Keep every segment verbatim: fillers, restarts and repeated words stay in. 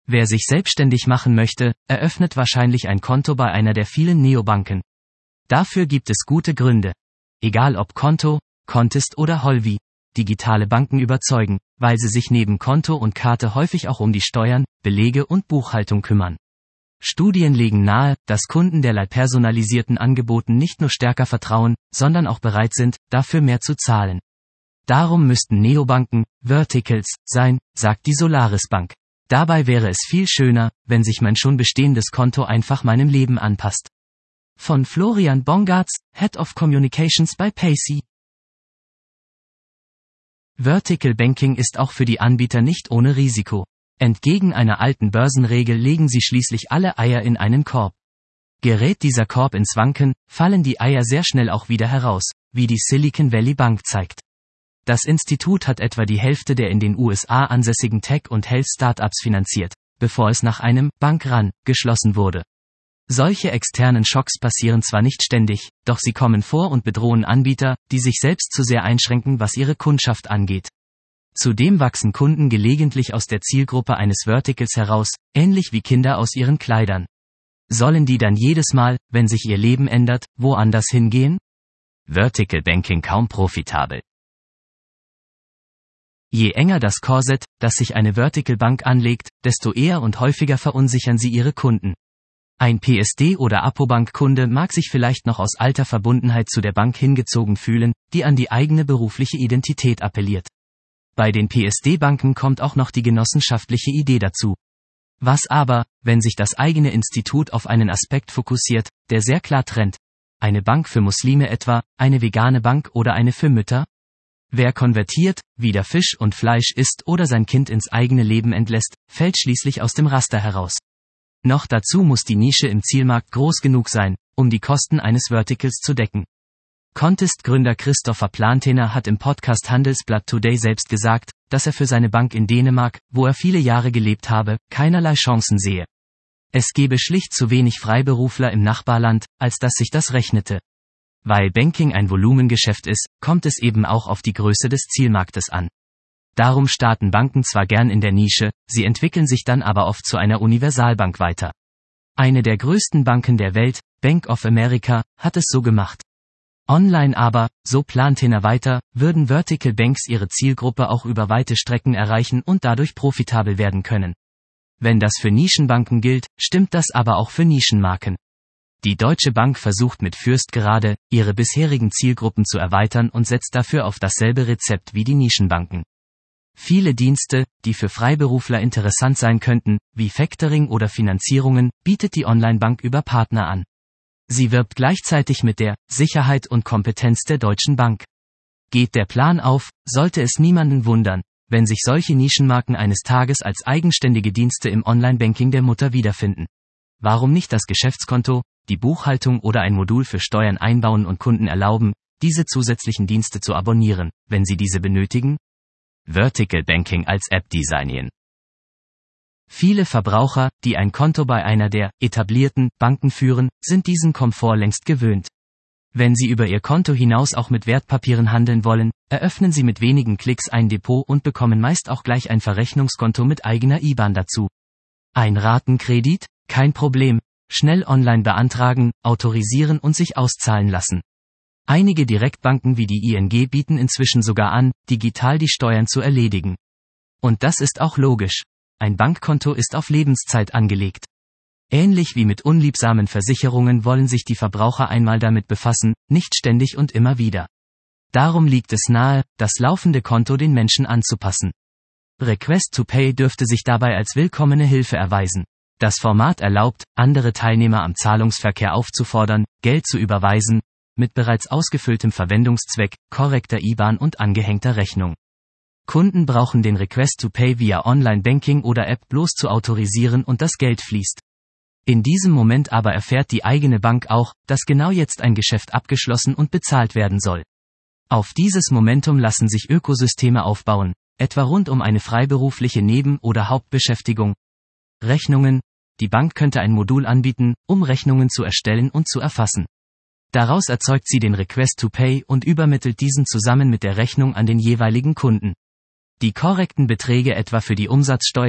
Wer sich selbstständig machen möchte, eröffnet wahrscheinlich ein Konto bei einer der vielen Neobanken. Dafür gibt es gute Gründe. Egal ob Konto, Kontist oder Holvi, digitale Banken überzeugen, weil sie sich neben Konto und Karte häufig auch um die Steuern, Belege und Buchhaltung kümmern. Studien legen nahe, dass Kunden derlei personalisierten Angeboten nicht nur stärker vertrauen, sondern auch bereit sind, dafür mehr zu zahlen. Darum müssten Neobanken Verticals sein, sagt die Solaris Bank. Dabei wäre es viel schöner, wenn sich mein schon bestehendes Konto einfach meinem Leben anpasst. Von Florian Bongartz, Head of Communications bei Payce. Vertical Banking ist auch für die Anbieter nicht ohne Risiko. Entgegen einer alten Börsenregel legen sie schließlich alle Eier in einen Korb. Gerät dieser Korb ins Wanken, fallen die Eier sehr schnell auch wieder heraus, wie die Silicon Valley Bank zeigt. Das Institut hat etwa die Hälfte der in den U S A ansässigen Tech- und Health-Startups finanziert, bevor es nach einem Bankrun geschlossen wurde. Solche externen Schocks passieren zwar nicht ständig, doch sie kommen vor und bedrohen Anbieter, die sich selbst zu sehr einschränken, was ihre Kundschaft angeht. Zudem wachsen Kunden gelegentlich aus der Zielgruppe eines Verticals heraus, ähnlich wie Kinder aus ihren Kleidern. Sollen die dann jedes Mal, wenn sich ihr Leben ändert, woanders hingehen? Vertical Banking kaum profitabel. Je enger das Korsett, das sich eine Vertical Bank anlegt, desto eher und häufiger verunsichern sie ihre Kunden. Ein P S D- oder Apobank-Kunde mag sich vielleicht noch aus alter Verbundenheit zu der Bank hingezogen fühlen, die an die eigene berufliche Identität appelliert. Bei den P S D-Banken kommt auch noch die genossenschaftliche Idee dazu. Was aber, wenn sich das eigene Institut auf einen Aspekt fokussiert, der sehr klar trennt? Eine Bank für Muslime etwa, eine vegane Bank oder eine für Mütter? Wer konvertiert, wieder Fisch und Fleisch isst oder sein Kind ins eigene Leben entlässt, fällt schließlich aus dem Raster heraus. Noch dazu muss die Nische im Zielmarkt groß genug sein, um die Kosten eines Verticals zu decken. Kontist-Gründer Christopher Plantener hat im Podcast Handelsblatt Today selbst gesagt, dass er für seine Bank in Dänemark, wo er viele Jahre gelebt habe, keinerlei Chancen sehe. Es gebe schlicht zu wenig Freiberufler im Nachbarland, als dass sich das rechnete. Weil Banking ein Volumengeschäft ist, kommt es eben auch auf die Größe des Zielmarktes an. Darum starten Banken zwar gern in der Nische, sie entwickeln sich dann aber oft zu einer Universalbank weiter. Eine der größten Banken der Welt, Bank of America, hat es so gemacht. Online aber, so Plantener weiter, würden Vertical Banks ihre Zielgruppe auch über weite Strecken erreichen und dadurch profitabel werden können. Wenn das für Nischenbanken gilt, stimmt das aber auch für Nischenmarken. Die Deutsche Bank versucht mit Fürst gerade, ihre bisherigen Zielgruppen zu erweitern und setzt dafür auf dasselbe Rezept wie die Nischenbanken. Viele Dienste, die für Freiberufler interessant sein könnten, wie Factoring oder Finanzierungen, bietet die Onlinebank über Partner an. Sie wirbt gleichzeitig mit der Sicherheit und Kompetenz der Deutschen Bank. Geht der Plan auf, sollte es niemanden wundern, wenn sich solche Nischenmarken eines Tages als eigenständige Dienste im Online-Banking der Mutter wiederfinden. Warum nicht das Geschäftskonto, die Buchhaltung oder ein Modul für Steuern einbauen und Kunden erlauben, diese zusätzlichen Dienste zu abonnieren, wenn sie diese benötigen? Vertical Banking als App designen. Viele Verbraucher, die ein Konto bei einer der etablierten Banken führen, sind diesen Komfort längst gewöhnt. Wenn sie über ihr Konto hinaus auch mit Wertpapieren handeln wollen, eröffnen sie mit wenigen Klicks ein Depot und bekommen meist auch gleich ein Verrechnungskonto mit eigener I B A N dazu. Ein Ratenkredit? Kein Problem. Schnell online beantragen, autorisieren und sich auszahlen lassen. Einige Direktbanken wie die I N G bieten inzwischen sogar an, digital die Steuern zu erledigen. Und das ist auch logisch. Ein Bankkonto ist auf Lebenszeit angelegt. Ähnlich wie mit unliebsamen Versicherungen wollen sich die Verbraucher einmal damit befassen, nicht ständig und immer wieder. Darum liegt es nahe, das laufende Konto den Menschen anzupassen. Request to Pay dürfte sich dabei als willkommene Hilfe erweisen. Das Format erlaubt, andere Teilnehmer am Zahlungsverkehr aufzufordern, Geld zu überweisen, mit bereits ausgefülltem Verwendungszweck, korrekter I B A N und angehängter Rechnung. Kunden brauchen den Request to Pay via Online-Banking oder App bloß zu autorisieren und das Geld fließt. In diesem Moment aber erfährt die eigene Bank auch, dass genau jetzt ein Geschäft abgeschlossen und bezahlt werden soll. Auf dieses Momentum lassen sich Ökosysteme aufbauen, etwa rund um eine freiberufliche Neben- oder Hauptbeschäftigung. Rechnungen. Die Bank könnte ein Modul anbieten, um Rechnungen zu erstellen und zu erfassen. Daraus erzeugt sie den Request to Pay und übermittelt diesen zusammen mit der Rechnung an den jeweiligen Kunden. Die korrekten Beträge etwa für die Umsatzsteuer,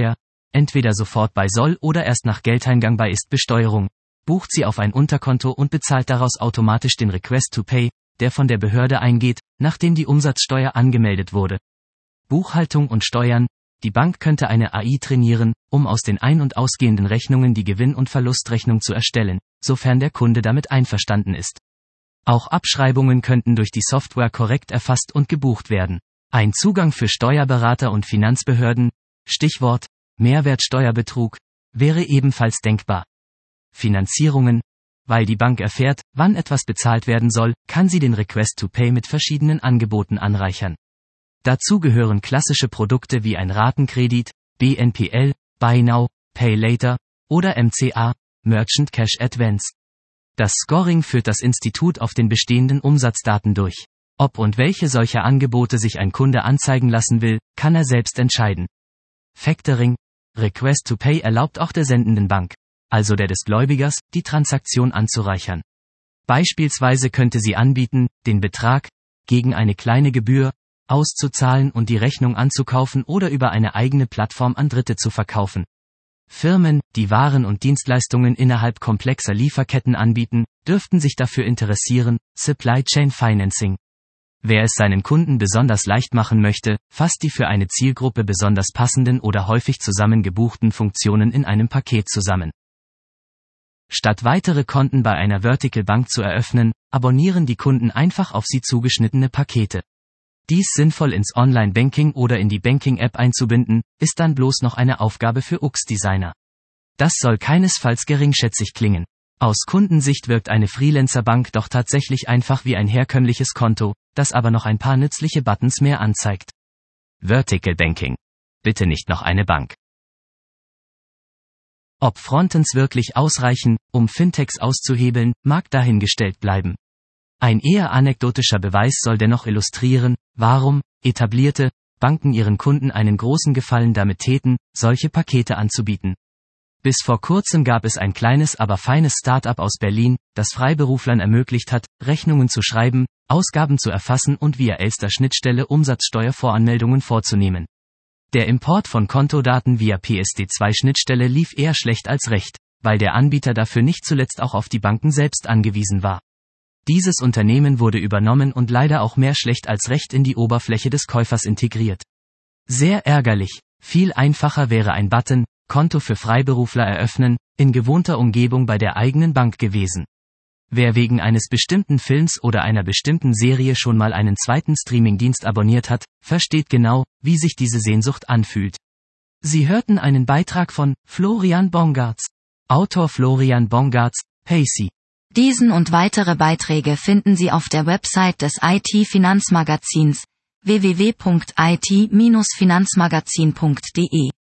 entweder sofort bei soll oder erst nach Geldeingang bei Ist-Besteuerung, bucht sie auf ein Unterkonto und bezahlt daraus automatisch den Request to Pay, der von der Behörde eingeht, nachdem die Umsatzsteuer angemeldet wurde. Buchhaltung und Steuern. Die Bank könnte eine A I trainieren, um aus den ein- und ausgehenden Rechnungen die Gewinn- und Verlustrechnung zu erstellen, sofern der Kunde damit einverstanden ist. Auch Abschreibungen könnten durch die Software korrekt erfasst und gebucht werden. Ein Zugang für Steuerberater und Finanzbehörden, Stichwort Mehrwertsteuerbetrug, wäre ebenfalls denkbar. Finanzierungen. Weil die Bank erfährt, wann etwas bezahlt werden soll, kann sie den Request to Pay mit verschiedenen Angeboten anreichern. Dazu gehören klassische Produkte wie ein Ratenkredit, B N P L, Buy Now, Pay Later oder M C A, Merchant Cash Advance. Das Scoring führt das Institut auf den bestehenden Umsatzdaten durch. Ob und welche solcher Angebote sich ein Kunde anzeigen lassen will, kann er selbst entscheiden. Factoring. Request to Pay erlaubt auch der sendenden Bank, also der des Gläubigers, die Transaktion anzureichern. Beispielsweise könnte sie anbieten, den Betrag, gegen eine kleine Gebühr, auszuzahlen und die Rechnung anzukaufen oder über eine eigene Plattform an Dritte zu verkaufen. Firmen, die Waren und Dienstleistungen innerhalb komplexer Lieferketten anbieten, dürften sich dafür interessieren, Supply Chain Financing. Wer es seinen Kunden besonders leicht machen möchte, fasst die für eine Zielgruppe besonders passenden oder häufig zusammen gebuchten Funktionen in einem Paket zusammen. Statt weitere Konten bei einer Vertical Bank zu eröffnen, abonnieren die Kunden einfach auf sie zugeschnittene Pakete. Dies sinnvoll ins Online-Banking oder in die Banking-App einzubinden, ist dann bloß noch eine Aufgabe für U X-Designer. Das soll keinesfalls geringschätzig klingen. Aus Kundensicht wirkt eine Freelancer-Bank doch tatsächlich einfach wie ein herkömmliches Konto, das aber noch ein paar nützliche Buttons mehr anzeigt. Vertical Banking. Bitte nicht noch eine Bank. Ob Frontends wirklich ausreichen, um Fintechs auszuhebeln, mag dahingestellt bleiben. Ein eher anekdotischer Beweis soll dennoch illustrieren, warum etablierte Banken ihren Kunden einen großen Gefallen damit täten, solche Pakete anzubieten. Bis vor kurzem gab es ein kleines, aber feines Start-up aus Berlin, das Freiberuflern ermöglicht hat, Rechnungen zu schreiben, Ausgaben zu erfassen und via Elster-Schnittstelle Umsatzsteuervoranmeldungen vorzunehmen. Der Import von Kontodaten via P S D zwei Schnittstelle lief eher schlecht als recht, weil der Anbieter dafür nicht zuletzt auch auf die Banken selbst angewiesen war. Dieses Unternehmen wurde übernommen und leider auch mehr schlecht als recht in die Oberfläche des Käufers integriert. Sehr ärgerlich. Viel einfacher wäre ein Button, Konto für Freiberufler eröffnen, in gewohnter Umgebung bei der eigenen Bank gewesen. Wer wegen eines bestimmten Films oder einer bestimmten Serie schon mal einen zweiten Streamingdienst abonniert hat, versteht genau, wie sich diese Sehnsucht anfühlt. Sie hörten einen Beitrag von Florian Bongartz. Autor Florian Bongartz, Paycy. Diesen und weitere Beiträge finden Sie auf der Website des I T-Finanzmagazins w w w punkt i t Bindestrich finanzmagazin punkt d e.